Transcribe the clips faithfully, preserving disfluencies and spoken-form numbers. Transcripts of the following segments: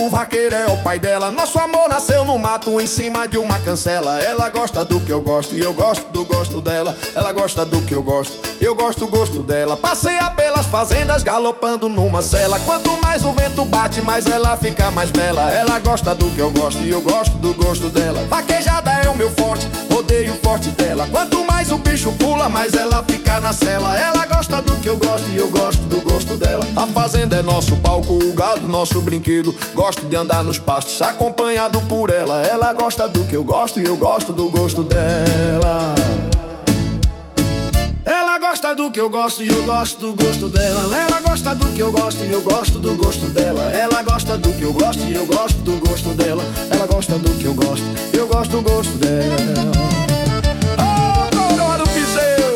o vaqueiro é o pai dela. Nosso amor nasceu no mato em cima de uma cancela. Ela gosta do que eu gosto e eu gosto do gosto dela. Ela gosta do que eu gosto, eu gosto do gosto dela. Passeia pelas fazendas galopando numa cela. Quanto mais o vento bate, mais ela fica mais bela. Ela gosta do que eu gosto e eu gosto do gosto dela. Vaquejada é o meu forte, odeio o forte dela. Quanto mais o bicho pula, mais ela fica na cela. Ela gosta do que eu gosto e eu gosto do gosto dela. A fazenda é nosso palco, o gado nosso brinquedo. Gosto de andar nos pastos acompanhado por ela. Ela gosta do que eu gosto e eu gosto do gosto dela. Ela gosta do que eu gosto e eu gosto do gosto dela. Ela gosta do que eu gosto e eu gosto do gosto dela. Ela gosta do que eu gosto e eu gosto do gosto dela. Ela gosta do que eu gosto e eu gosto do gosto dela. Oh, coroa do piseiro!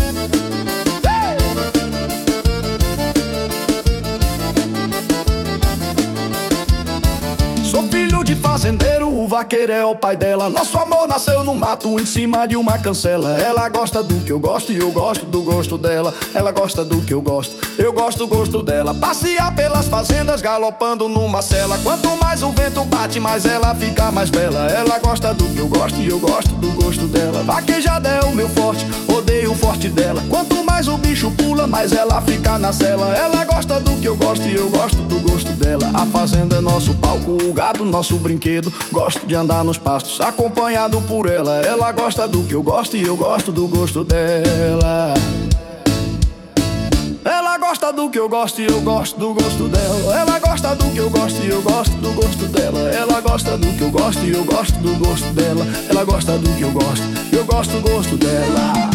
Sou filho de fazendeiro, o vaqueiro é o pai dela. Nosso amor nasceu no mato em cima de uma cancela. Ela gosta do que eu gosto e eu gosto do gosto dela. Ela gosta do que eu gosto, eu gosto do gosto dela. Passear pelas fazendas galopando numa cela. Quanto mais o vento bate, mais ela fica mais bela. Ela gosta do que eu gosto e eu gosto do gosto dela. Vaquejada é o meu forte, odeio o forte dela. Quanto mais o bicho pula, mais ela fica na cela. Ela gosta do que eu gosto e eu gosto do gosto dela. A fazenda é nosso palco, o gado nosso brinquedo. Gosto de andar nos pastos acompanhado por ela. Ela gosta do que eu gosto e eu gosto do gosto dela. Ela gosta do que eu gosto e eu gosto do gosto dela. Ela gosta do que eu gosto e eu gosto do gosto dela. Ela gosta do que eu gosto e eu gosto do gosto dela. Ela gosta do que eu gosto e eu gosto do gosto dela.